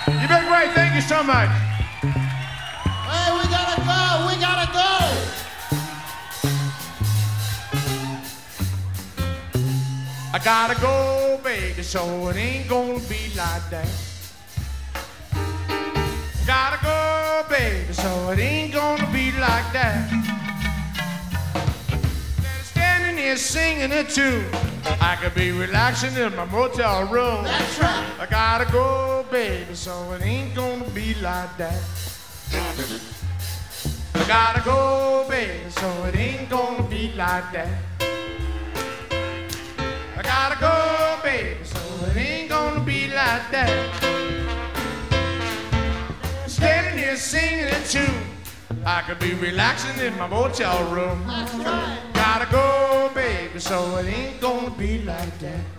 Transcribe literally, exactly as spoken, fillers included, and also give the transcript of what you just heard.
You've been great. Thank you so much. Hey, we gotta go. We gotta go. I gotta go, baby, so it ain't gonna be like that. Gotta go, baby, so it ain't gonna be like that. Standing here singing a tune, I could be relaxing in my motel room. That's right. I gotta go, baby, so it ain't gonna be like that. I gotta go, baby, so it ain't gonna be like that. I gotta go, baby, so it ain't gonna be like that. Standing here singing a tune, I could be relaxing in my motel room. That's right. Gotta go, baby, so it ain't gonna be like that.